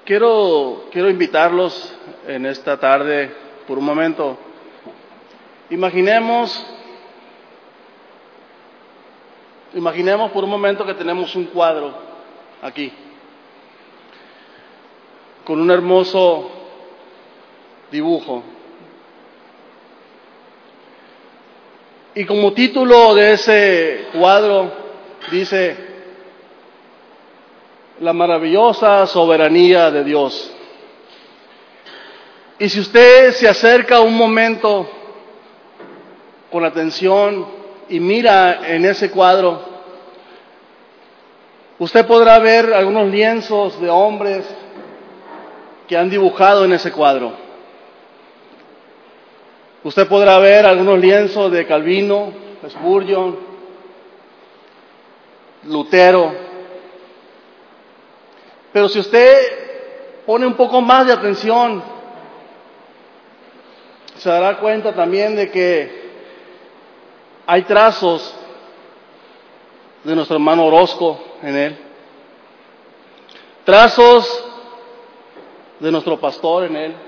Quiero invitarlos en esta tarde por un momento. Imaginemos por un momento que tenemos un cuadro aquí, con un hermoso dibujo. Y como título de ese cuadro dice: La maravillosa soberanía de Dios. Y si usted se acerca un momento con atención y mira en ese cuadro, usted podrá ver algunos lienzos de hombres que han dibujado en ese cuadro. Usted podrá ver algunos lienzos de Calvino, Spurgeon, Lutero. Pero si usted pone un poco más de atención, se dará cuenta también de que hay trazos de nuestro hermano Orozco en él, trazos de nuestro pastor en él.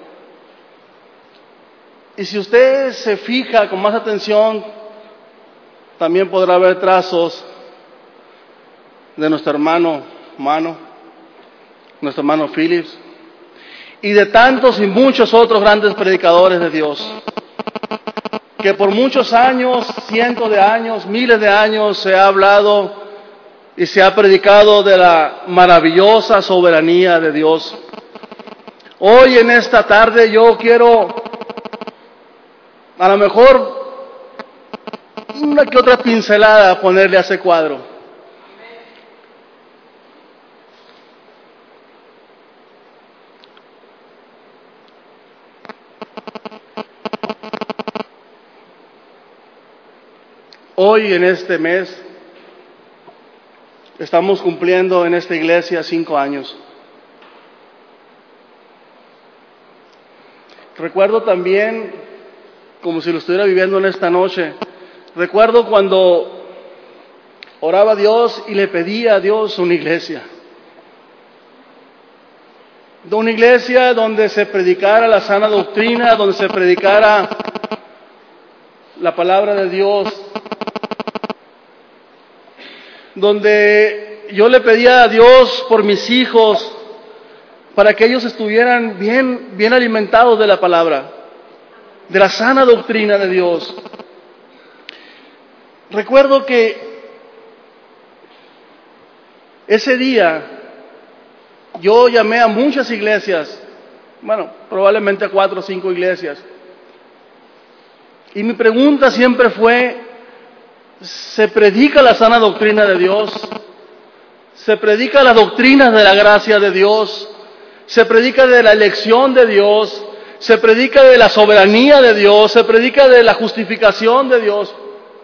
Y si usted se fija con más atención, también podrá ver trazos de nuestro hermano Mano, nuestro hermano Phillips, y de tantos y muchos otros grandes predicadores de Dios, que por muchos años, cientos de años, miles de años se ha hablado y se ha predicado de la maravillosa soberanía de Dios. Hoy en esta tarde yo quiero, a lo mejor, una que otra pincelada ponerle a ese cuadro. Hoy en este mes estamos cumpliendo en esta iglesia 5 años. Recuerdo también, como si lo estuviera viviendo en esta noche, recuerdo cuando oraba a Dios y le pedía a Dios una iglesia. De una iglesia donde se predicara la sana doctrina, donde se predicara la palabra de Dios, donde yo le pedía a Dios por mis hijos, para que ellos estuvieran bien alimentados de la palabra, de la sana doctrina de Dios. Recuerdo que ese día yo llamé a muchas iglesias, probablemente a 4 o 5 iglesias, y mi pregunta siempre fue: ¿se predica la sana doctrina de Dios? ¿Se predica las doctrinas de la gracia de Dios? ¿Se predica de la elección de Dios? ¿Se predica de la soberanía de Dios? ¿Se predica de la justificación de Dios?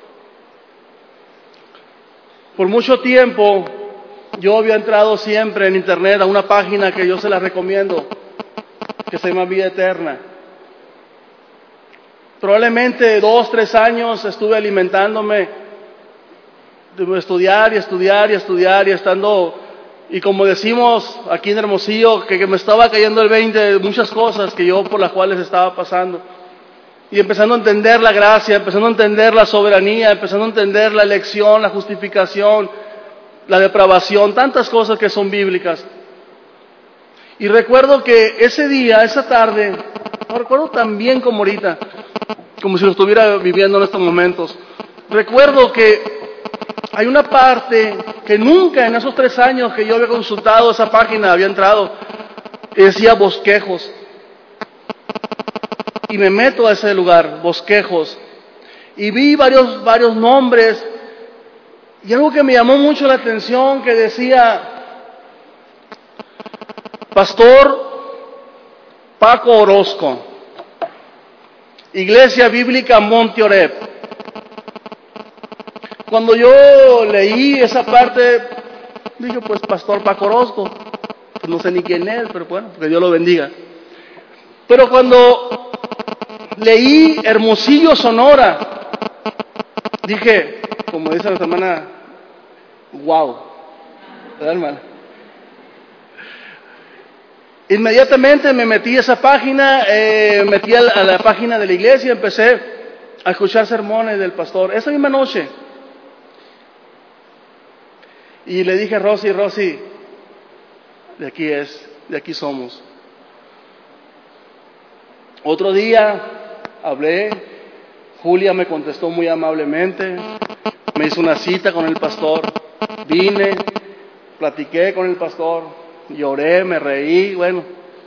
Por mucho tiempo yo había entrado siempre en internet a una página que yo se la recomiendo, que se llama Vida Eterna. Probablemente 2, 3 años estuve alimentándome de estudiar y estando, y como decimos aquí en Hermosillo, que me estaba cayendo el 20 de muchas cosas que yo por las cuales estaba pasando, y empezando a entender la gracia, empezando a entender la soberanía, empezando a entender la elección, la justificación, la depravación, tantas cosas que son bíblicas. Y recuerdo que ese día, esa tarde, no recuerdo tan bien como ahorita, como si lo estuviera viviendo en estos momentos. Recuerdo que hay una parte que nunca en esos 3 años que yo había consultado esa página había entrado, y decía bosquejos. Y me meto a ese lugar, bosquejos, y vi varios nombres, y algo que me llamó mucho la atención, que decía: Pastor Paco Orozco, Iglesia Bíblica Monte Oreb. Cuando yo leí esa parte, dije, pues Pastor Paco Orozco, pues no sé ni quién es, pero bueno, que Dios lo bendiga. Pero cuando leí Hermosillo, Sonora, dije, como dice nuestra hermana, wow, ¿verdad, hermana? Inmediatamente me metí a esa página, metí a la página de la iglesia y empecé a escuchar sermones del pastor. Esa misma noche. Y le dije a Rosy, de aquí somos. Otro día hablé, Julia me contestó muy amablemente, me hizo una cita con el pastor, vine, platiqué con el pastor, lloré, me reí, bueno.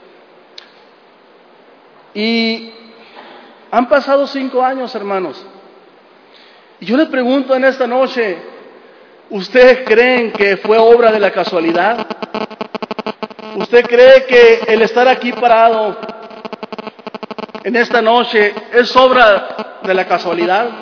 Y han pasado 5 años, hermanos. Y yo le pregunto en esta noche, ¿ustedes creen que fue obra de la casualidad? ¿Usted cree que el estar aquí parado en esta noche es obra de la casualidad?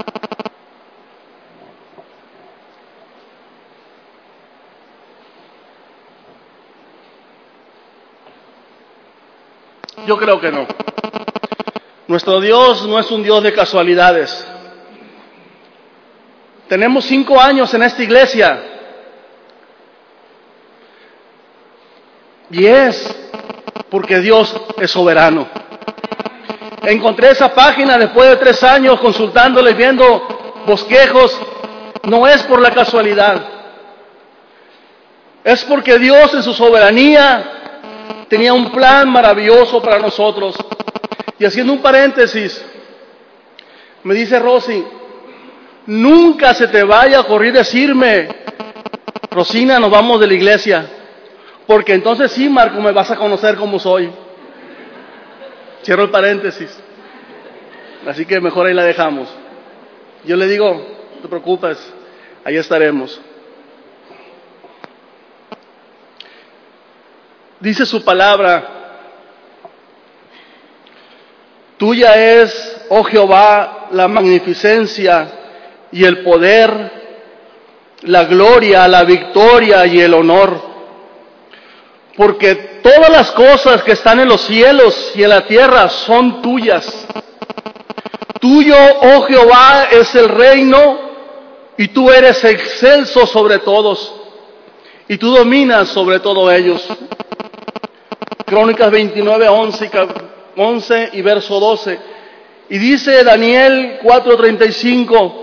Yo creo que no. Nuestro Dios no es un Dios de casualidades. Tenemos 5 años en esta iglesia. Y es porque Dios es soberano. Encontré esa página después de 3 años consultándola y viendo bosquejos. No es por la casualidad. Es porque Dios en su soberanía tenía un plan maravilloso para nosotros. Y haciendo un paréntesis, me dice Rosy, nunca se te vaya a ocurrir decirme, Rosina, nos vamos de la iglesia, porque entonces sí, Marco, me vas a conocer como soy. Cierro el paréntesis. Así que mejor ahí la dejamos. Yo le digo, no te preocupes, ahí estaremos. Dice su palabra, tuya es, oh Jehová, la magnificencia y el poder, la gloria, la victoria y el honor. Porque todas las cosas que están en los cielos y en la tierra son tuyas. Tuyo, oh Jehová, es el reino y tú eres excelso sobre todos y tú dominas sobre todos ellos. Crónicas 29, 11 y verso 12. Y dice Daniel 4:35,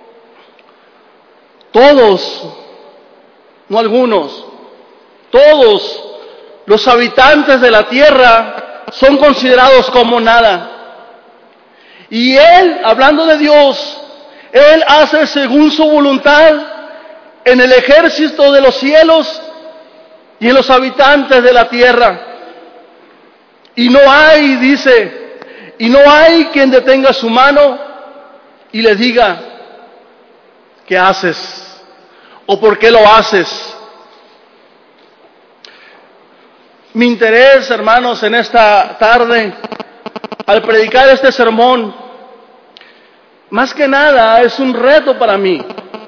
todos, no algunos, todos los habitantes de la tierra son considerados como nada. Y Él, hablando de Dios, Él hace según su voluntad en el ejército de los cielos y en los habitantes de la tierra. Y no hay, dice, y no hay quien detenga su mano y le diga, ¿qué haces? ¿O por qué lo haces? Mi interés, hermanos, en esta tarde, al predicar este sermón, más que nada es un reto para mí.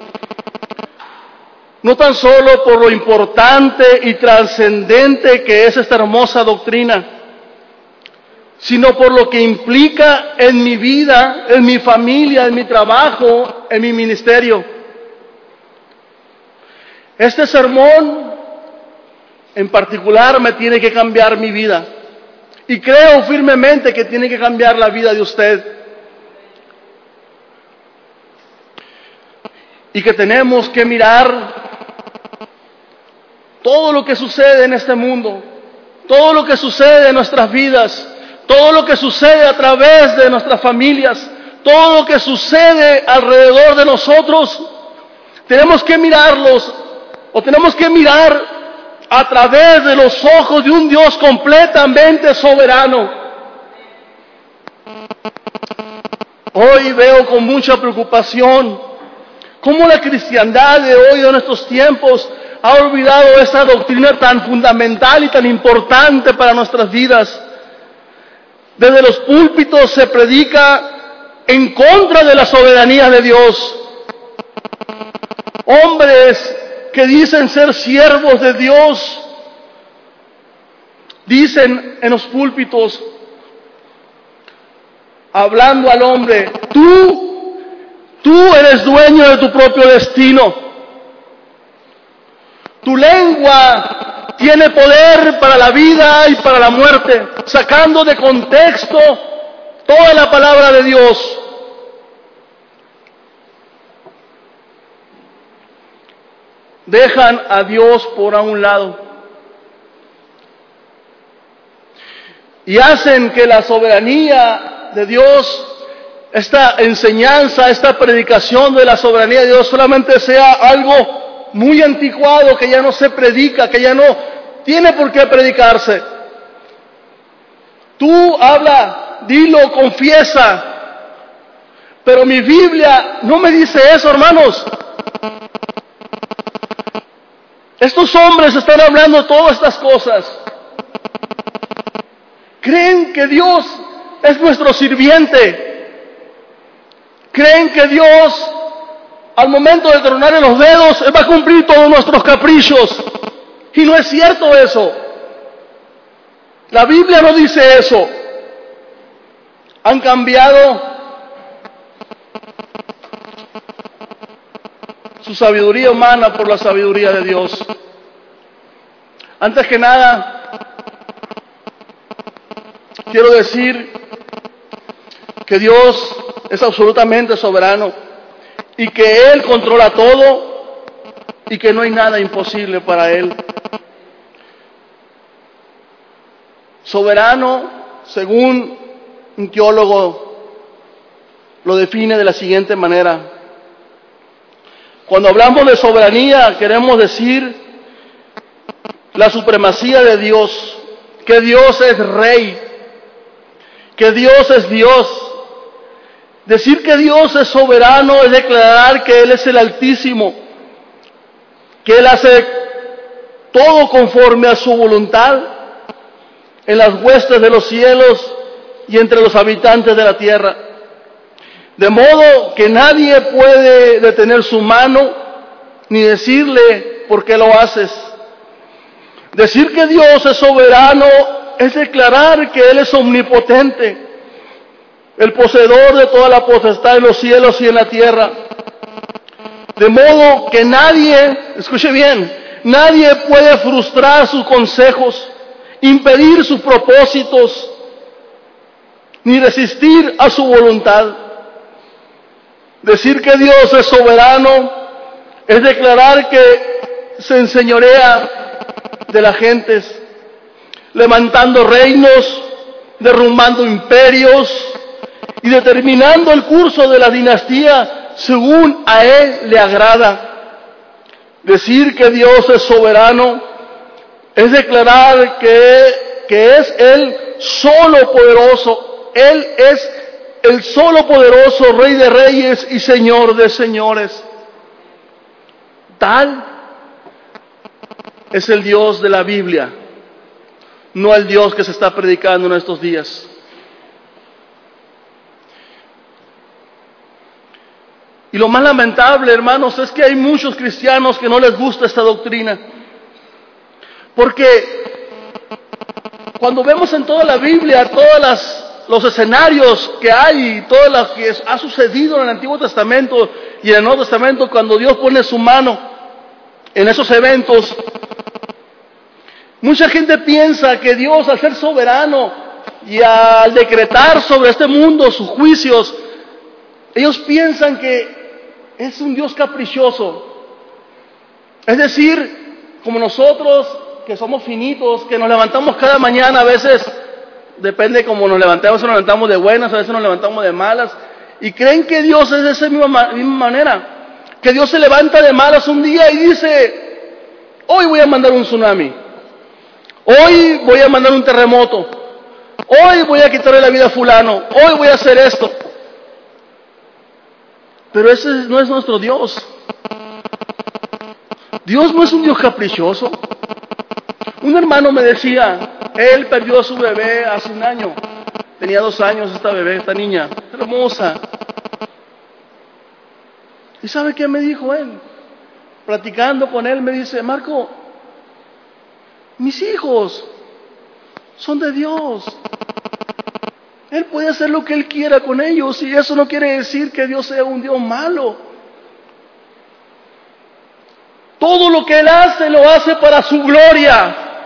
No tan solo por lo importante y trascendente que es esta hermosa doctrina, sino por lo que implica en mi vida, en mi familia, en mi trabajo, en mi ministerio. Este sermón en particular me tiene que cambiar mi vida. Y creo firmemente que tiene que cambiar la vida de usted. Y que tenemos que mirar todo lo que sucede en este mundo, todo lo que sucede en nuestras vidas, todo lo que sucede a través de nuestras familias, todo lo que sucede alrededor de nosotros, tenemos que mirarlos, o tenemos que mirar a través de los ojos de un Dios completamente soberano. Hoy veo con mucha preocupación cómo la cristiandad de hoy, de nuestros tiempos, ha olvidado esa doctrina tan fundamental y tan importante para nuestras vidas. Desde los púlpitos se predica en contra de la soberanía de Dios. Hombres que dicen ser siervos de Dios, dicen en los púlpitos, hablando al hombre, tú eres dueño de tu propio destino. Tu lengua tiene poder para la vida y para la muerte, sacando de contexto toda la palabra de Dios. Dejan a Dios por a un lado y hacen que la soberanía de Dios, esta enseñanza, esta predicación de la soberanía de Dios solamente sea algo muy anticuado, que ya no se predica, que ya no tiene por qué predicarse. Tú habla, dilo, confiesa, pero mi Biblia no me dice eso, hermanos. Estos hombres están hablando todas estas cosas. Creen que Dios es nuestro sirviente. Creen que Dios, al momento de tronarle los dedos, va a cumplir todos nuestros caprichos. Y no es cierto eso. La Biblia no dice eso. Han cambiado su sabiduría humana por la sabiduría de Dios. Antes que nada, quiero decir que Dios es absolutamente soberano y que Él controla todo y que no hay nada imposible para Él. Soberano, según un teólogo, lo define de la siguiente manera. Cuando hablamos de soberanía, queremos decir la supremacía de Dios, que Dios es rey, que Dios es Dios. Decir que Dios es soberano es declarar que Él es el Altísimo, que Él hace todo conforme a su voluntad en las huestes de los cielos y entre los habitantes de la tierra. De modo que nadie puede detener su mano ni decirle por qué lo haces. Decir que Dios es soberano es declarar que Él es omnipotente, el poseedor de toda la potestad en los cielos y en la tierra. De modo que nadie, escuche bien, nadie puede frustrar sus consejos, impedir sus propósitos, ni resistir a su voluntad. Decir que Dios es soberano es declarar que se enseñorea de las gentes, levantando reinos, derrumbando imperios y determinando el curso de la dinastía según a Él le agrada. Decir que Dios es soberano es declarar que es Él solo poderoso. Él es el solo poderoso Rey de reyes y Señor de señores. Tal es el Dios de la Biblia, no el Dios que se está predicando en estos días. Y lo más lamentable, hermanos, es que hay muchos cristianos que no les gusta esta doctrina. Porque cuando vemos en toda la Biblia, los escenarios que hay, todo lo que ha sucedido en el Antiguo Testamento y en el Nuevo Testamento, cuando Dios pone su mano en esos eventos, mucha gente piensa que Dios, al ser soberano y al decretar sobre este mundo sus juicios, ellos piensan que es un Dios caprichoso. Es decir, como nosotros, que somos finitos, que nos levantamos cada mañana, a veces depende de cómo nos levantemos, a veces nos levantamos de buenas, a veces nos levantamos de malas, y creen que Dios es de esa misma manera, que Dios se levanta de malas un día y dice: hoy voy a mandar un tsunami, hoy voy a mandar un terremoto, hoy voy a quitarle la vida a fulano, hoy voy a hacer esto. Pero ese no es nuestro Dios. Dios no es un Dios caprichoso. Un hermano me decía, él perdió a su bebé hace un año. Tenía 2 años esta bebé, esta niña, hermosa. ¿Y sabe qué me dijo él? Platicando con él, me dice: Marco, mis hijos son de Dios. Él puede hacer lo que Él quiera con ellos, y eso no quiere decir que Dios sea un Dios malo. Todo lo que Él hace, lo hace para su gloria.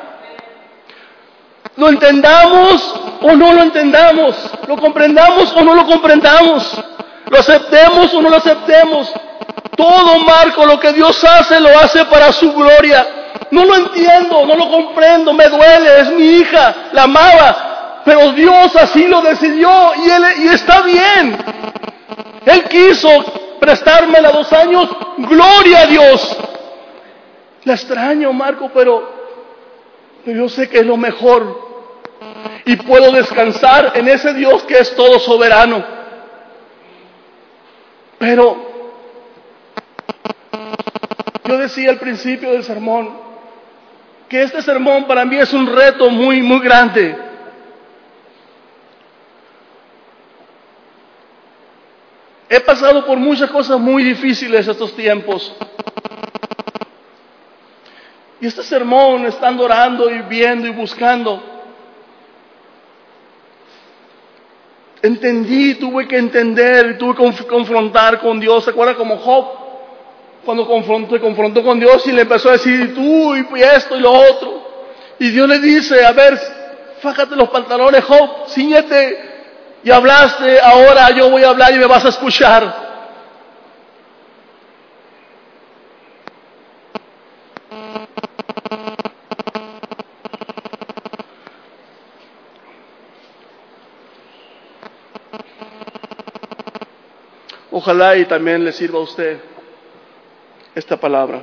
Lo entendamos o no lo entendamos, lo comprendamos o no lo comprendamos, lo aceptemos o no lo aceptemos. Todo, Marco, lo que Dios hace, lo hace para su gloria. No lo entiendo, no lo comprendo, me duele, es mi hija, la amaba, pero Dios así lo decidió y está bien. Él quiso prestármela 2 años, gloria a Dios. La extraño, Marco, pero yo sé que es lo mejor. Y puedo descansar en ese Dios que es todo soberano. Pero yo decía al principio del sermón que este sermón para mí es un reto muy, muy grande. He pasado por muchas cosas muy difíciles estos tiempos. Y este sermón, estando orando y viendo y buscando, tuve que entender, tuve que confrontar con Dios. ¿Se acuerdan como Job? Cuando se confrontó con Dios y le empezó a decir, tú y esto y lo otro. Y Dios le dice, a ver, fájate los pantalones, Job, cíñete. Y hablaste, ahora yo voy a hablar y me vas a escuchar. Ojalá y también le sirva a usted esta palabra.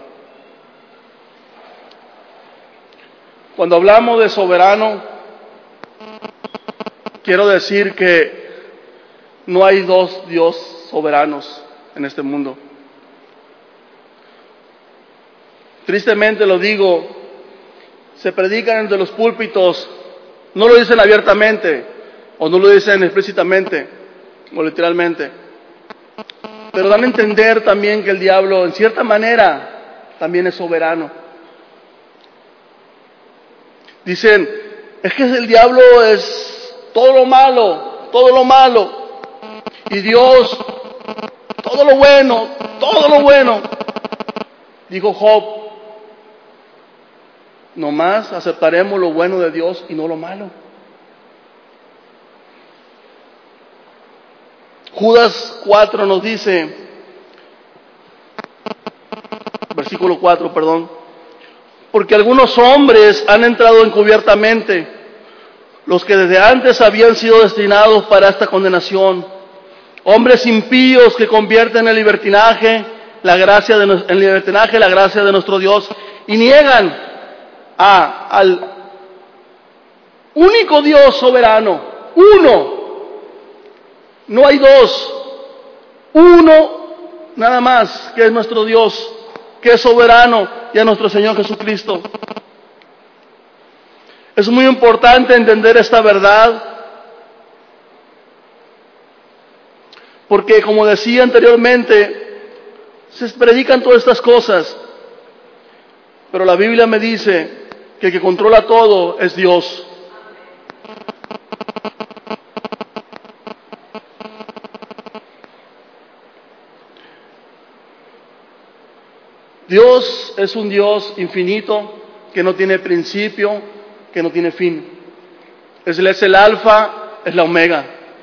Cuando hablamos de soberano, quiero decir que no hay 2 Dios soberanos en este mundo. Tristemente lo digo, se predican entre los púlpitos, no lo dicen abiertamente, o no lo dicen explícitamente, o literalmente, pero dan a entender también que el diablo, en cierta manera, también es soberano. Dicen, es que el diablo es todo lo malo, y Dios, todo lo bueno. Dijo Job, nomás aceptaremos lo bueno de Dios y no lo malo. Judas 4 nos dice, versículo 4, porque algunos hombres han entrado encubiertamente, los que desde antes habían sido destinados para esta condenación, hombres impíos que convierten en libertinaje la gracia de nuestro Dios y niegan al único Dios soberano, uno. No hay 2, uno nada más, que es nuestro Dios, que es soberano, y a nuestro Señor Jesucristo. Es muy importante entender esta verdad, porque como decía anteriormente, se predican todas estas cosas, pero la Biblia me dice que el que controla todo es Dios. Dios es un Dios infinito, que no tiene principio, que no tiene fin. Él es el alfa, es la omega.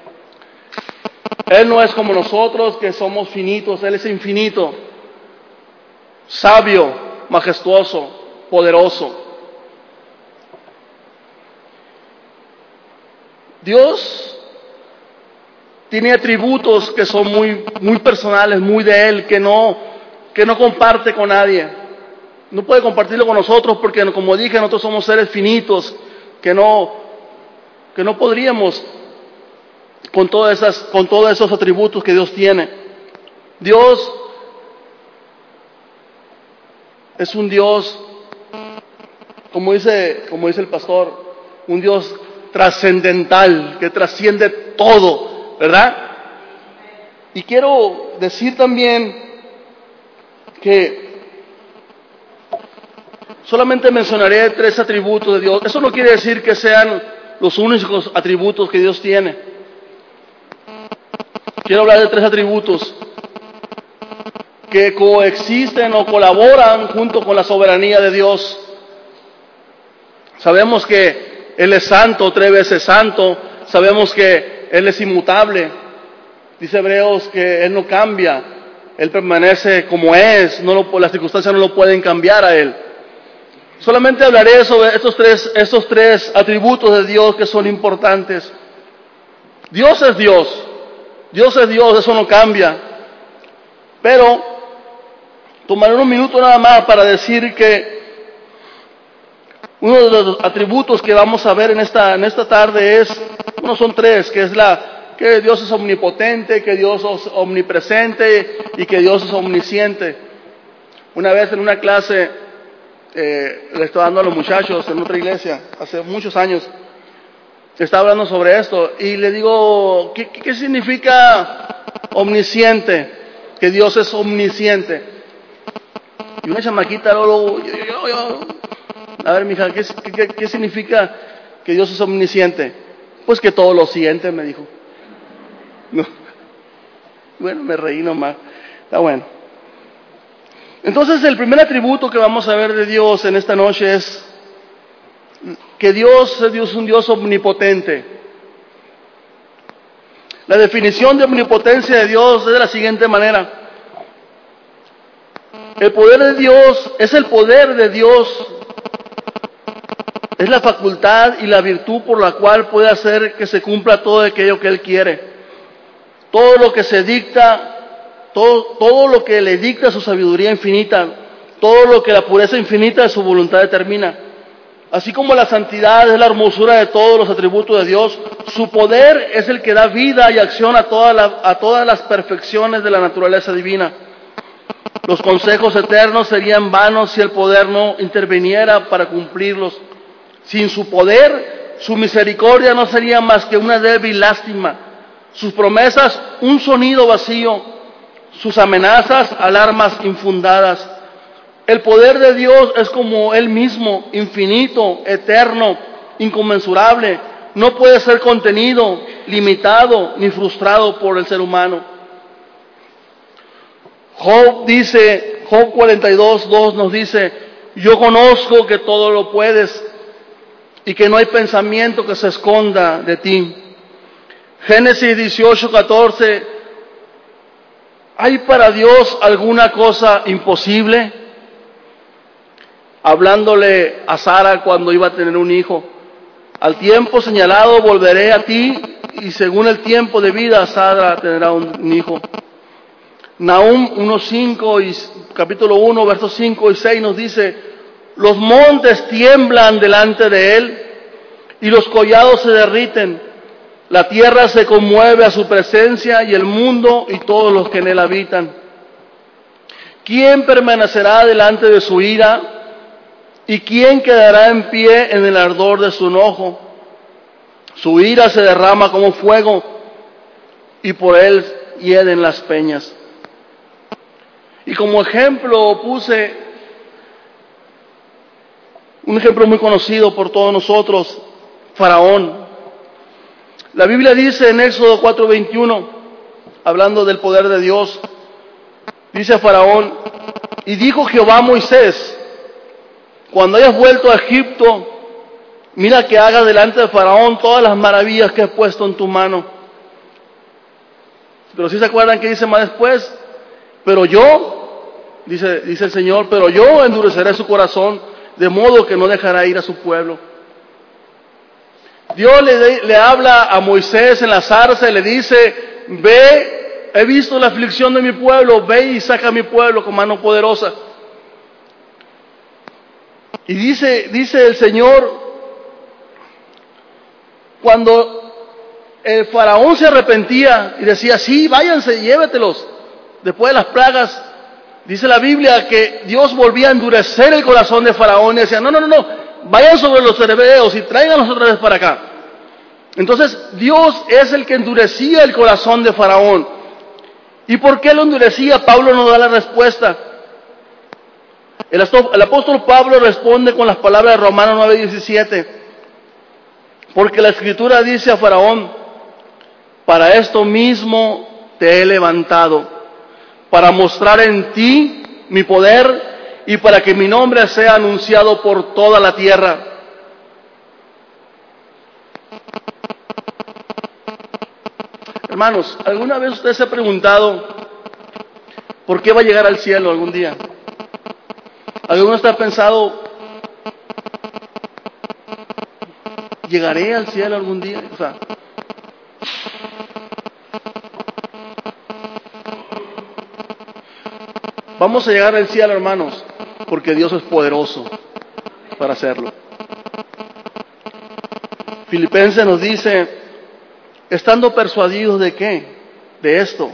Él no es como nosotros, que somos finitos, Él es infinito, sabio, majestuoso, poderoso. Dios tiene atributos que son muy personales, muy de Él, que no comparte con nadie. No puede compartirlo con nosotros porque, como dije, nosotros somos seres finitos que no podríamos con todos esos atributos que Dios tiene. Dios es un Dios, como dice el pastor, un Dios trascendental, que trasciende todo, ¿verdad? Y quiero decir también que solamente mencionaré 3 atributos de Dios. Eso no quiere decir que sean los únicos atributos que Dios tiene. Quiero hablar de 3 atributos que coexisten o colaboran junto con la soberanía de Dios. Sabemos que Él es santo, 3 veces santo. Sabemos que Él es inmutable. Dice Hebreos que Él no cambia. Él permanece como es. Las circunstancias no lo pueden cambiar a Él. Solamente hablaré sobre estos tres atributos de Dios que son importantes. Dios es Dios. Dios es Dios, eso no cambia. Pero tomaré un minuto nada más para decir que uno de los atributos que vamos a ver en esta tarde son 3, que Dios es omnipotente, que Dios es omnipresente y que Dios es omnisciente. Una vez en una clase, le estaba dando a los muchachos en otra iglesia, hace muchos años, estaba hablando sobre esto y le digo, ¿qué significa omnisciente? Que Dios es omnisciente. Y una chamaquita, a ver, mija, ¿qué significa que Dios es omnisciente? Pues que todo lo siente, me dijo. No. Bueno, me reí nomás. Está bueno. Entonces, el primer atributo que vamos a ver de Dios en esta noche es que Dios es un Dios omnipotente. La definición de omnipotencia de Dios es de la siguiente manera. El poder de Dios es el poder de Dios. Es la facultad y la virtud por la cual puede hacer que se cumpla todo aquello que Él quiere. Todo lo que se dicta, todo lo que le dicta su sabiduría infinita, todo lo que la pureza infinita de su voluntad determina. Así como la santidad es la hermosura de todos los atributos de Dios, su poder es el que da vida y acción a todas las perfecciones de la naturaleza divina. Los consejos eternos serían vanos si el poder no interviniera para cumplirlos. Sin su poder, su misericordia no sería más que una débil lástima. Sus promesas, un sonido vacío. Sus amenazas, alarmas infundadas. El poder de Dios es como Él mismo, infinito, eterno, inconmensurable. No puede ser contenido, limitado, ni frustrado por el ser humano. Job 42:2 nos dice, yo conozco que todo lo puedes y que no hay pensamiento que se esconda de ti. Génesis 18:14, ¿hay para Dios alguna cosa imposible? Hablándole a Sara cuando iba a tener un hijo. Al tiempo señalado volveré a ti y según el tiempo de vida Sara tendrá un hijo. Nahum 1:5 y capítulo 1 versos 5 y 6 nos dice, los montes tiemblan delante de Él y los collados se derriten. La tierra se conmueve a su presencia y el mundo y todos los que en él habitan. ¿Quién permanecerá delante de su ira? ¿Y quién quedará en pie en el ardor de su enojo? Su ira se derrama como fuego y por él hieden las peñas. Y como ejemplo puse un ejemplo muy conocido por todos nosotros, Faraón. La Biblia dice en Éxodo 4:21, hablando del poder de Dios, dice a Faraón, y dijo Jehová a Moisés, cuando hayas vuelto a Egipto, mira que hagas delante de Faraón todas las maravillas que he puesto en tu mano. Pero si se acuerdan que dice más después, pero yo, dice el Señor, pero yo endureceré su corazón, de modo que no dejará ir a su pueblo. Dios le habla a Moisés en la zarza y le dice, ve, he visto la aflicción de mi pueblo, ve y saca a mi pueblo con mano poderosa. Y dice el Señor, cuando el faraón se arrepentía y decía, sí, váyanse, llévetelos, después de las plagas, dice la Biblia que Dios volvía a endurecer el corazón de Faraón y decía, no, vayan sobre los hebreos y tráiganlos otra vez para acá. Entonces Dios es el que endurecía el corazón de Faraón. ¿Y por qué lo endurecía? Pablo nos da la respuesta. El apóstol Pablo responde con las palabras de Romanos 9:17. Porque la Escritura dice a Faraón, para esto mismo te he levantado, para mostrar en ti mi poder y para que mi nombre sea anunciado por toda la tierra. Hermanos, ¿alguna vez usted se ha preguntado por qué va a llegar al cielo algún día? ¿Alguno está pensado, llegaré al cielo algún día? O sea, vamos a llegar al cielo, hermanos, porque Dios es poderoso para hacerlo. Filipenses nos dice, estando persuadidos de qué, de esto,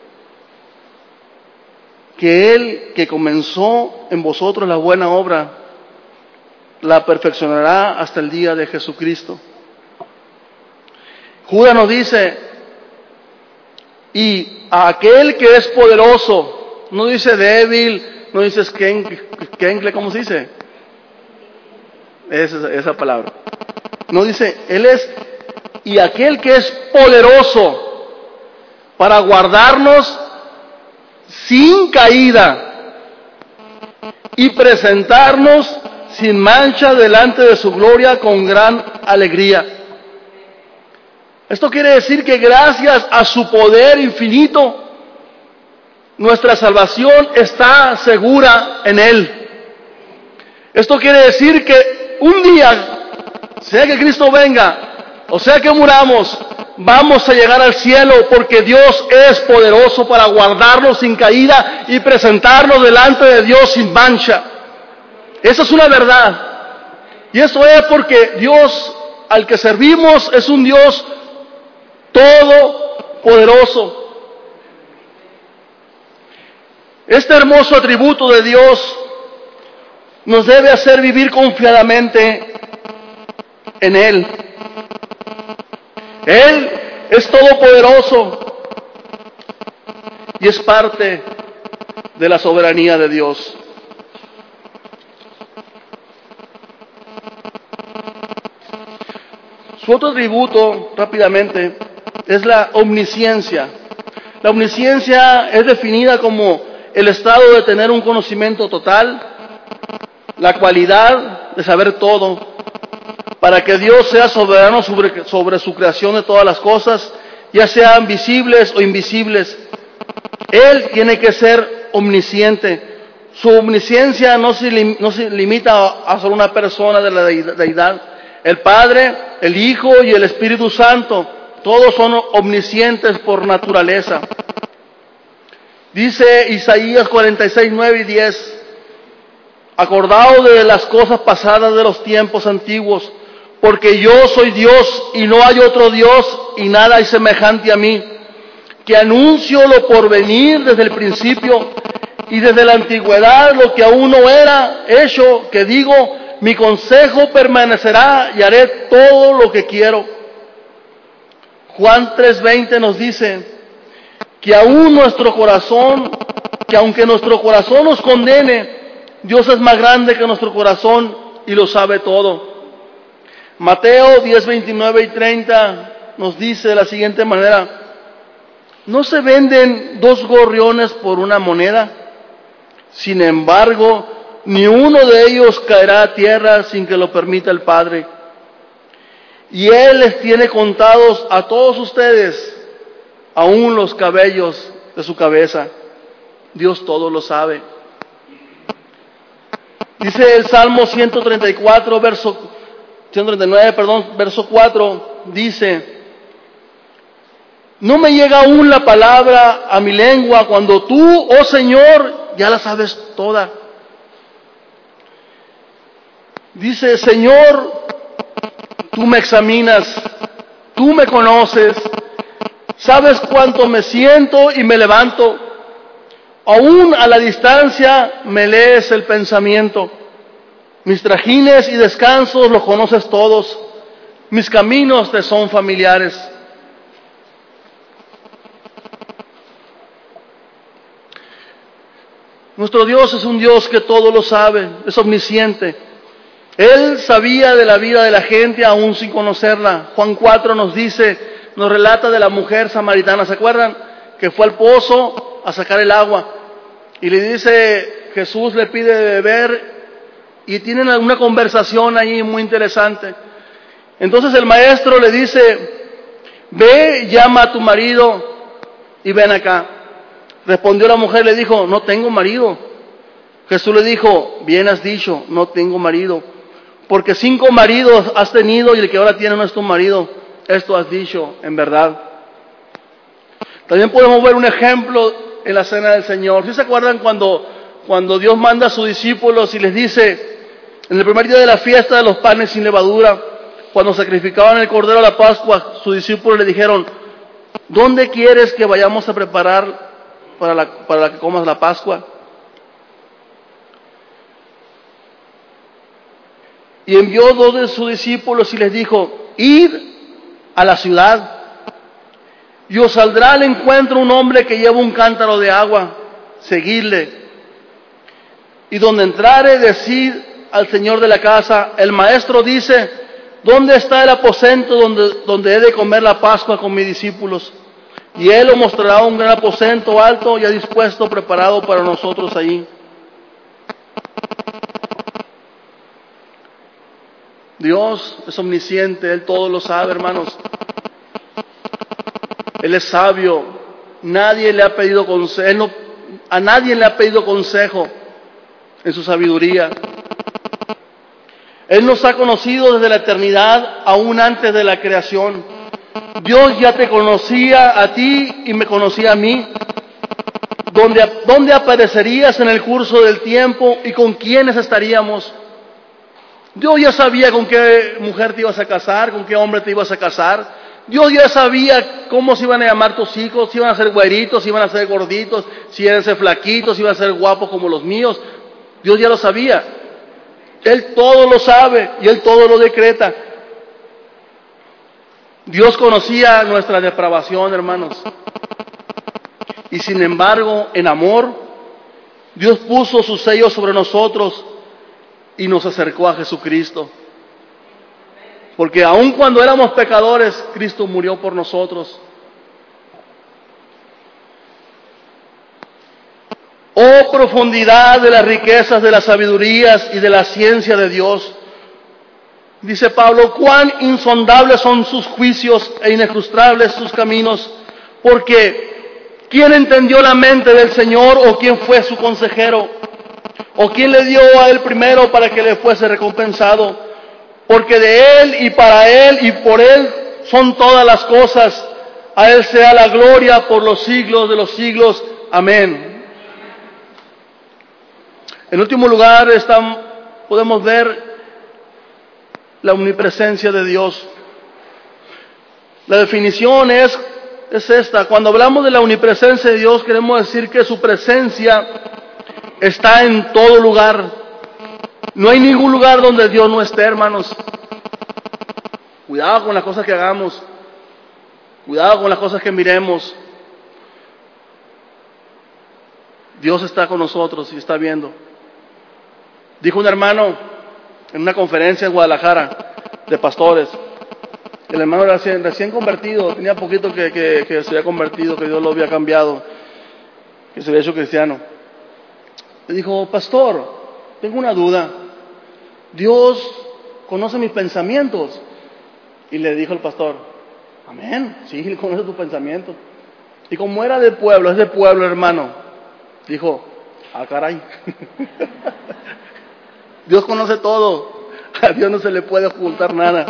que Él que comenzó en vosotros la buena obra, la perfeccionará hasta el día de Jesucristo. Judas nos dice, y a aquel que es poderoso, no dice débil, no dice esquencle, ¿cómo se dice? Esa palabra. No dice, Él es, y aquel que es poderoso para guardarnos sin caída y presentarnos sin mancha delante de su gloria con gran alegría. Esto quiere decir que gracias a su poder infinito, nuestra salvación está segura en Él. Esto quiere decir que un día, sea que Cristo venga, o sea que muramos, vamos a llegar al cielo porque Dios es poderoso para guardarnos sin caída y presentarnos delante de Dios sin mancha. Esa es una verdad. Y eso es porque Dios al que servimos es un Dios todopoderoso. Este hermoso atributo de Dios nos debe hacer vivir confiadamente en Él. Él es todopoderoso y es parte de la soberanía de Dios. Su otro atributo, rápidamente, es la omnisciencia. La omnisciencia es definida como el estado de tener un conocimiento total, la cualidad de saber todo, para que Dios sea soberano sobre su creación de todas las cosas, ya sean visibles o invisibles. Él tiene que ser omnisciente. Su omnisciencia no se limita a solo una persona de la deidad. El Padre, el Hijo y el Espíritu Santo, todos son omniscientes por naturaleza. Dice Isaías 46, 9 y 10, acordaos de las cosas pasadas de los tiempos antiguos, porque yo soy Dios y no hay otro Dios y nada hay semejante a mí, que anuncio lo por venir desde el principio y desde la antigüedad lo que aún no era hecho, que digo, mi consejo permanecerá y haré todo lo que quiero. Juan 3:20 nos dice que aún nuestro corazón, que aunque nuestro corazón nos condene, Dios es más grande que nuestro corazón y lo sabe todo. Mateo 10:29 y 30 nos dice de la siguiente manera, ¿no se venden 2 gorriones por una moneda? Sin embargo, ni uno de ellos caerá a tierra sin que lo permita el Padre. Y Él les tiene contados a todos ustedes, aún los cabellos de su cabeza. Dios todo lo sabe. Dice el Salmo 139, verso 4, dice, no me llega aún la palabra a mi lengua cuando tú, oh Señor, ya la sabes toda. Dice, Señor, tú me examinas, tú me conoces, sabes cuánto me siento y me levanto. Aún a la distancia me lees el pensamiento. Mis trajines y descansos los conoces todos. Mis caminos te son familiares. Nuestro Dios es un Dios que todo lo sabe, es omnisciente. Él sabía de la vida de la gente aún sin conocerla. Juan 4 nos dice, nos relata de la mujer samaritana, ¿se acuerdan? Que fue al pozo a sacar el agua. Y le dice, Jesús le pide de beber y tienen una conversación ahí muy interesante. Entonces el maestro le dice, ve, llama a tu marido y ven acá. Respondió la mujer, le dijo, no tengo marido. Jesús le dijo, bien has dicho, no tengo marido, porque 5 maridos has tenido y el que ahora tiene no es tu marido. Esto has dicho en verdad. También podemos ver un ejemplo en la cena del Señor. ¿Sí se acuerdan cuando Dios manda a sus discípulos y les dice, en el primer día de la fiesta de los panes sin levadura, cuando sacrificaban el cordero a la Pascua, sus discípulos le dijeron, ¿dónde quieres que vayamos a preparar para que comas la Pascua? Y envió 2 de sus discípulos y les dijo, id a la ciudad y os saldrá al encuentro un hombre que lleva un cántaro de agua, seguidle. Y donde entrare, decid al señor de la casa, el maestro dice, ¿dónde está el aposento donde he de comer la Pascua con mis discípulos? Y él os mostrará un gran aposento alto, ya dispuesto, preparado para nosotros allí. Dios es omnisciente, Él todo lo sabe, hermanos. Él es sabio. Nadie le ha pedido consejo, a nadie le ha pedido consejo en su sabiduría. Él nos ha conocido desde la eternidad, aún antes de la creación. Dios ya te conocía a ti y me conocía a mí. ¿Dónde aparecerías en el curso del tiempo y con quiénes estaríamos? Dios ya sabía con qué mujer te ibas a casar, con qué hombre te ibas a casar. Dios ya sabía cómo se iban a llamar tus hijos, si iban a ser güeritos, si iban a ser gorditos, si iban a ser flaquitos, si iban a ser guapos como los míos. Dios ya lo sabía. Él todo lo sabe y Él todo lo decreta. Dios conocía nuestra depravación, hermanos. Y sin embargo, en amor, Dios puso su sello sobre nosotros y nos acercó a Jesucristo. Porque aun cuando éramos pecadores, Cristo murió por nosotros. Oh profundidad de las riquezas, de las sabidurías y de la ciencia de Dios. Dice Pablo, cuán insondables son sus juicios e inexcrustables sus caminos. Porque ¿quién entendió la mente del Señor o quién fue su consejero? ¿O quién le dio a él primero para que le fuese recompensado? Porque de Él y para Él y por Él son todas las cosas. A Él sea la gloria por los siglos de los siglos. Amén. En último lugar, podemos ver la omnipresencia de Dios. La definición es esta. Cuando hablamos de la omnipresencia de Dios, queremos decir que su presencia está en todo lugar. No hay ningún lugar donde Dios no esté, hermanos. Cuidado con las cosas que hagamos. Cuidado con las cosas que miremos. Dios está con nosotros y está viendo. Dijo un hermano en una conferencia en Guadalajara de pastores. El hermano recién convertido, tenía poquito que se había convertido, que Dios lo había cambiado, que se había hecho cristiano. Le dijo, pastor, tengo una duda. Dios conoce mis pensamientos. Y le dijo el pastor, amén, sí, Él conoce tus pensamientos. Y como era del pueblo, es del pueblo, hermano, dijo, ah, caray. Dios conoce todo. A Dios no se le puede ocultar nada.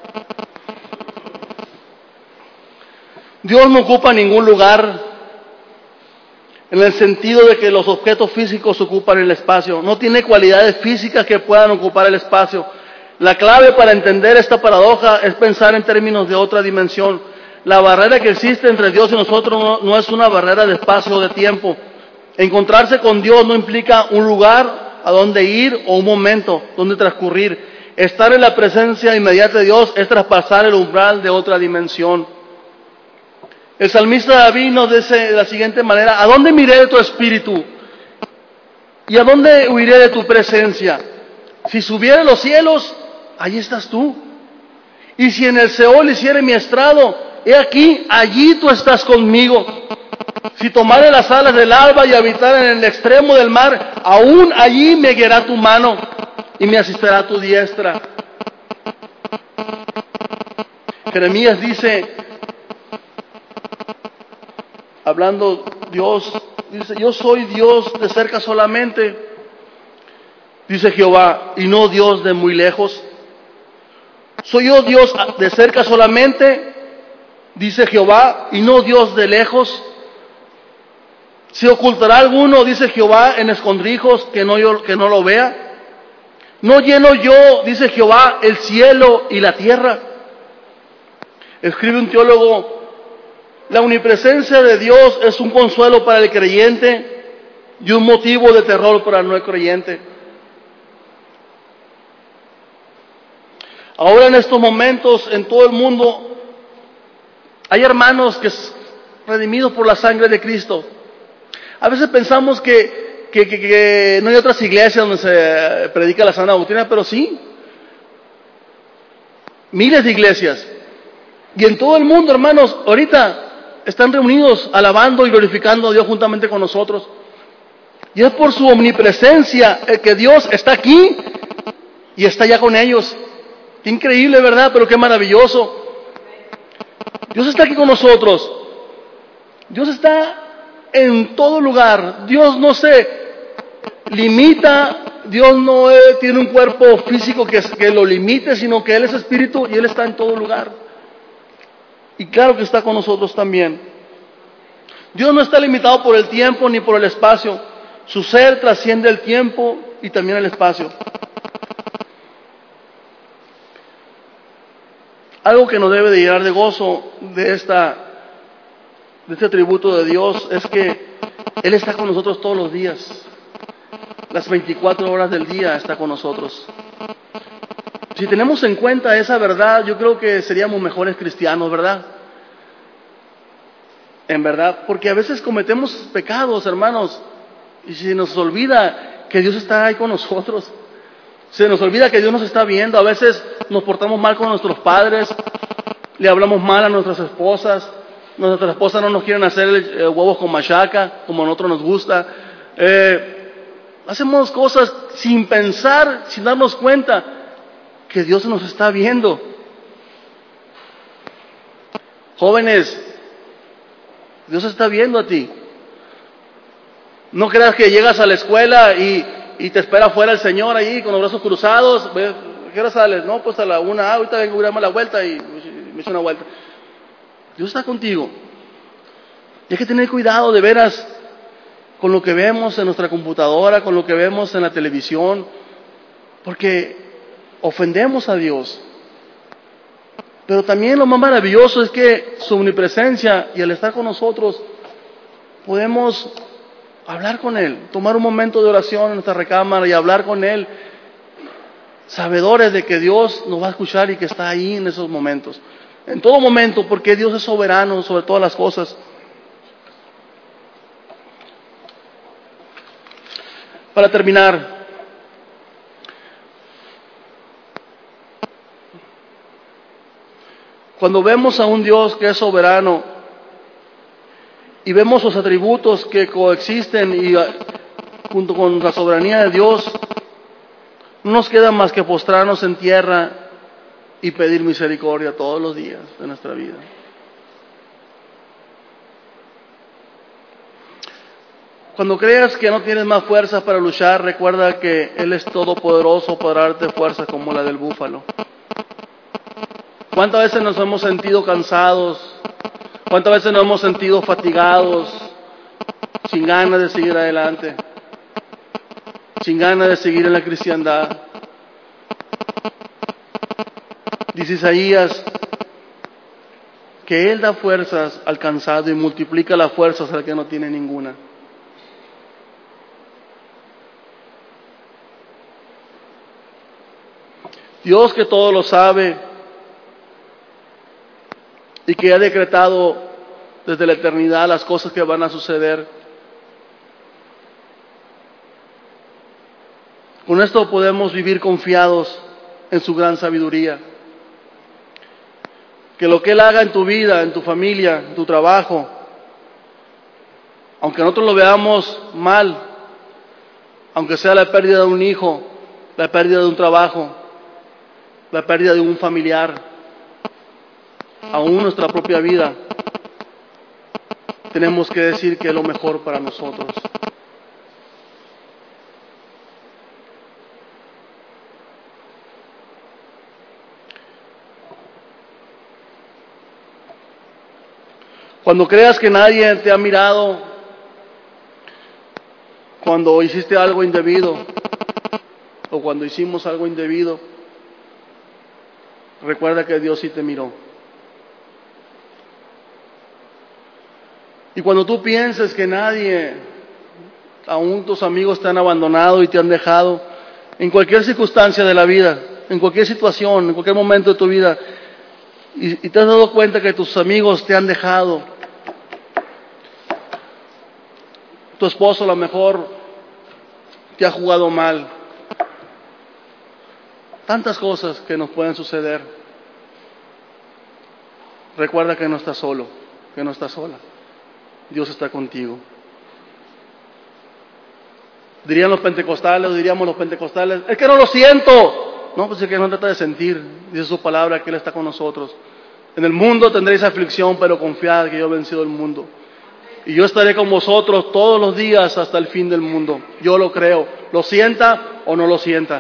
Dios no ocupa ningún lugar en el sentido de que los objetos físicos ocupan el espacio. No tiene cualidades físicas que puedan ocupar el espacio. La clave para entender esta paradoja es pensar en términos de otra dimensión. La barrera que existe entre Dios y nosotros no es una barrera de espacio o de tiempo. Encontrarse con Dios no implica un lugar a donde ir o un momento donde transcurrir. Estar en la presencia inmediata de Dios es traspasar el umbral de otra dimensión. El salmista David nos dice de la siguiente manera, ¿a dónde miré de tu espíritu? ¿Y a dónde huiré de tu presencia? Si subiera a los cielos, allí estás tú. Y si en el Seol hiciere mi estrado, he aquí, allí tú estás conmigo. Si tomare las alas del alba y habitar en el extremo del mar, aún allí me guiará tu mano y me asistirá tu diestra. Jeremías dice, hablando Dios, dice, yo soy Dios de cerca solamente, dice Jehová, y no Dios de muy lejos. Soy yo Dios de cerca solamente, dice Jehová, y no Dios de lejos. ¿Se ocultará alguno, dice Jehová, en escondrijos que no lo vea? ¿No lleno yo, dice Jehová, el cielo y la tierra? Escribe un teólogo, la omnipresencia de Dios es un consuelo para el creyente y un motivo de terror para el no creyente. Ahora en estos momentos, en todo el mundo, hay hermanos que son redimidos por la sangre de Cristo. A veces pensamos que no hay otras iglesias donde se predica la sana doctrina, pero sí. Miles de iglesias. Y en todo el mundo, hermanos, ahorita están reunidos alabando y glorificando a Dios juntamente con nosotros. Y es por su omnipresencia que Dios está aquí y está ya con ellos. Qué increíble, ¿verdad? Pero qué maravilloso. Dios está aquí con nosotros. Dios está en todo lugar. Dios no se limita. Dios no tiene un cuerpo físico que lo limite, sino que Él es espíritu y Él está en todo lugar. Y claro que está con nosotros también. Dios no está limitado por el tiempo ni por el espacio. Su ser trasciende el tiempo y también el espacio. Algo que nos debe de llenar de gozo de este atributo de Dios es que Él está con nosotros todos los días. Las 24 horas del día está con nosotros. Si tenemos en cuenta esa verdad, yo creo que seríamos mejores cristianos, ¿verdad? En verdad, porque a veces cometemos pecados, hermanos, y se nos olvida que Dios está ahí con nosotros. Se nos olvida que Dios nos está viendo. A veces nos portamos mal con nuestros padres, le hablamos mal a nuestras esposas. Nuestras esposas no nos quieren hacer huevos con machaca, como a nosotros nos gusta. Hacemos cosas sin pensar, sin darnos cuenta que Dios nos está viendo. Jóvenes, Dios está viendo a ti. No creas que llegas a la escuela y te espera afuera el Señor ahí con los brazos cruzados. ¿Qué hora sales? No, pues a la 1, ahorita vengo a darme la vuelta y me echo una vuelta. Dios está contigo. Y hay que tener cuidado de veras con lo que vemos en nuestra computadora, con lo que vemos en la televisión, porque ofendemos a Dios. Pero también lo más maravilloso es que su omnipresencia y al estar con nosotros podemos hablar con Él, tomar un momento de oración en nuestra recámara y hablar con Él, sabedores de que Dios nos va a escuchar y que está ahí en esos momentos, en todo momento, porque Dios es soberano sobre todas las cosas. Para terminar, cuando vemos a un Dios que es soberano y vemos los atributos que coexisten y junto con la soberanía de Dios, no nos queda más que postrarnos en tierra y pedir misericordia todos los días de nuestra vida. Cuando creas que no tienes más fuerzas para luchar, recuerda que Él es todopoderoso para darte fuerza como la del búfalo. ¿Cuántas veces nos hemos sentido cansados? ¿Cuántas veces nos hemos sentido fatigados? Sin ganas de seguir adelante. Sin ganas de seguir en la cristiandad. Dice Isaías que Él da fuerzas al cansado y multiplica las fuerzas al que no tiene ninguna. Dios, que todo lo sabe y que ha decretado desde la eternidad las cosas que van a suceder. Con esto podemos vivir confiados en su gran sabiduría. Que lo que Él haga en tu vida, en tu familia, en tu trabajo, aunque nosotros lo veamos mal, aunque sea la pérdida de un hijo, la pérdida de un trabajo, la pérdida de un familiar, aún nuestra propia vida, tenemos que decir que es lo mejor para nosotros. Cuando creas que nadie te ha mirado, cuando hiciste algo indebido, o cuando hicimos algo indebido, recuerda que Dios sí te miró. Y cuando tú pienses que nadie, aún tus amigos te han abandonado y te han dejado, en cualquier circunstancia de la vida, en cualquier situación, en cualquier momento de tu vida, y te has dado cuenta que tus amigos te han dejado, tu esposo a lo mejor te ha jugado mal, tantas cosas que nos pueden suceder. Recuerda que no estás solo, que no estás sola. Dios está contigo. Dirían los pentecostales, diríamos los pentecostales, es que no lo siento. No, pues es que no trata de sentir, dice su palabra que Él está con nosotros. En el mundo tendréis aflicción, pero confiad que yo he vencido el mundo. Y yo estaré con vosotros todos los días hasta el fin del mundo. Yo lo creo, lo sienta o no lo sienta,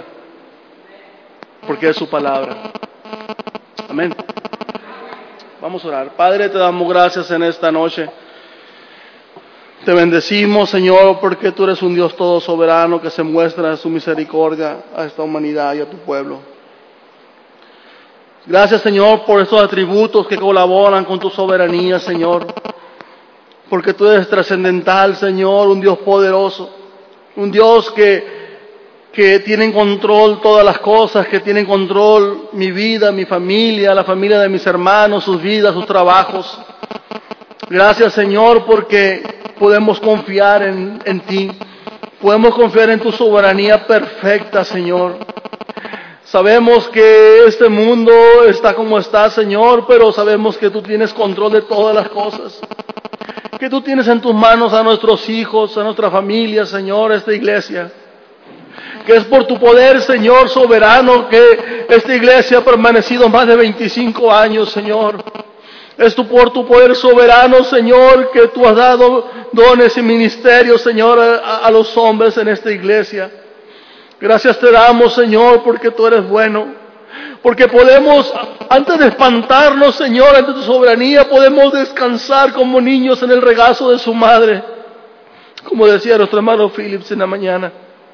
porque es su palabra. Amén. Vamos a orar. Padre, te damos gracias en esta noche. Te bendecimos, Señor, porque tú eres un Dios todo soberano que se muestra su misericordia a esta humanidad y a tu pueblo. Gracias, Señor, por estos atributos que colaboran con tu soberanía, Señor. Porque tú eres trascendental, Señor, un Dios poderoso, un Dios que tiene en control todas las cosas, que tiene en control mi vida, mi familia, la familia de mis hermanos, sus vidas, sus trabajos. Gracias, Señor, porque podemos confiar en ti, podemos confiar en tu soberanía perfecta, Señor. Sabemos que este mundo está como está, Señor, pero sabemos que tú tienes control de todas las cosas. Que tú tienes en tus manos a nuestros hijos, a nuestra familia, Señor, esta iglesia. Que es por tu poder, Señor, soberano, que esta iglesia ha permanecido más de 25 años, Señor. Es por tu poder soberano, Señor, que tú has dado dones y ministerios, Señor, a los hombres en esta iglesia. Gracias te damos, Señor, porque tú eres bueno. Porque podemos, antes de espantarnos, Señor, ante tu soberanía, podemos descansar como niños en el regazo de su madre. Como decía nuestro hermano Phillips en la mañana.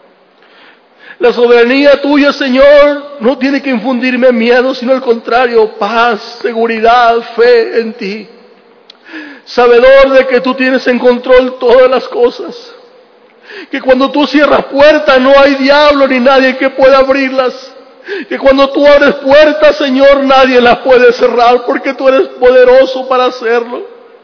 La soberanía tuya, Señor, no tiene que infundirme miedo, sino al contrario, paz, seguridad, fe en ti. Sabedor de que tú tienes en control todas las cosas. Que cuando tú cierras puertas no hay diablo ni nadie que pueda abrirlas. Que cuando tú abres puertas, Señor, nadie las puede cerrar porque tú eres poderoso para hacerlo.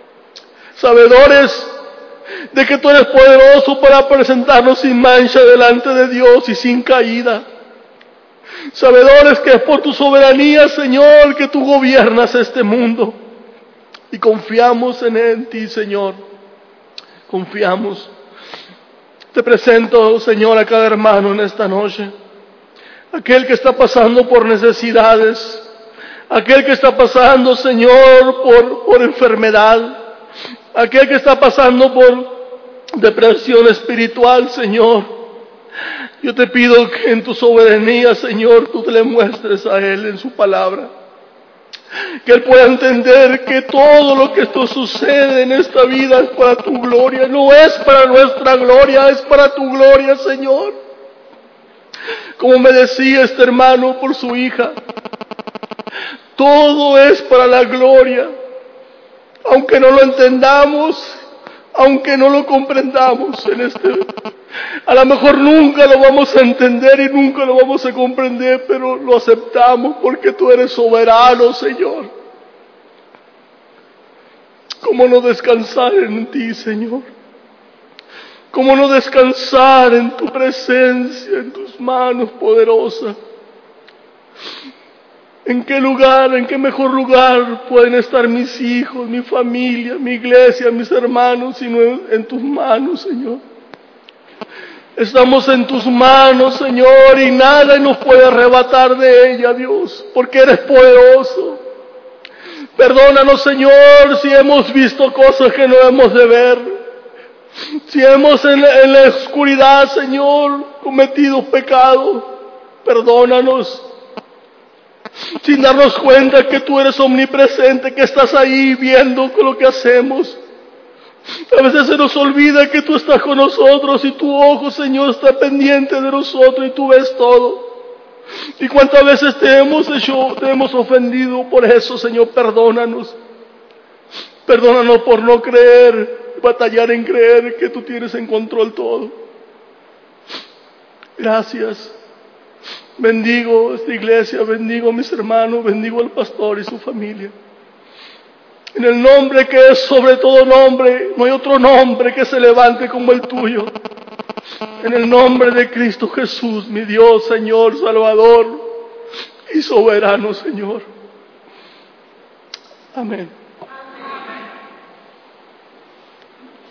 Sabedores de que tú eres poderoso para presentarnos sin mancha delante de Dios y sin caída. Sabedores que es por tu soberanía, Señor, que tú gobiernas este mundo. Y confiamos en ti, Señor. Confiamos. Te presento, Señor, a cada hermano en esta noche. Aquel que está pasando por necesidades. Aquel que está pasando, Señor, por enfermedad. Aquel que está pasando por depresión espiritual, Señor. Yo te pido que en tu soberanía, Señor, tú te le muestres a Él en su palabra. Que Él pueda entender que todo lo que esto sucede en esta vida es para tu gloria. No es para nuestra gloria, es para tu gloria, Señor. Como me decía este hermano por su hija, todo es para la gloria. Aunque no lo entendamos, aunque no lo comprendamos a lo mejor nunca lo vamos a entender y nunca lo vamos a comprender, pero lo aceptamos porque tú eres soberano, Señor. ¿Cómo no descansar en ti, Señor? ¿Cómo no descansar en tu presencia, en tus manos poderosas? ¿En qué lugar, en qué mejor lugar pueden estar mis hijos, mi familia, mi iglesia, mis hermanos, sino en tus manos, Señor? Estamos en tus manos, Señor, y nada nos puede arrebatar de ella, Dios, porque eres poderoso. Perdónanos, Señor, si hemos visto cosas que no hemos de ver. Si hemos en la oscuridad, Señor, cometido pecado. Perdónanos. Sin darnos cuenta que tú eres omnipresente, que estás ahí viendo lo que hacemos. A veces se nos olvida que tú estás con nosotros y tu ojo, Señor, está pendiente de nosotros y tú ves todo. Y cuántas veces te hemos ofendido por eso, Señor, perdónanos. Perdónanos por no creer, batallar en creer que tú tienes en control todo. Gracias. Bendigo esta iglesia, bendigo a mis hermanos, bendigo al pastor y su familia. En el nombre que es sobre todo nombre, no hay otro nombre que se levante como el tuyo. En el nombre de Cristo Jesús, mi Dios, Señor, Salvador y soberano, Señor. Amén.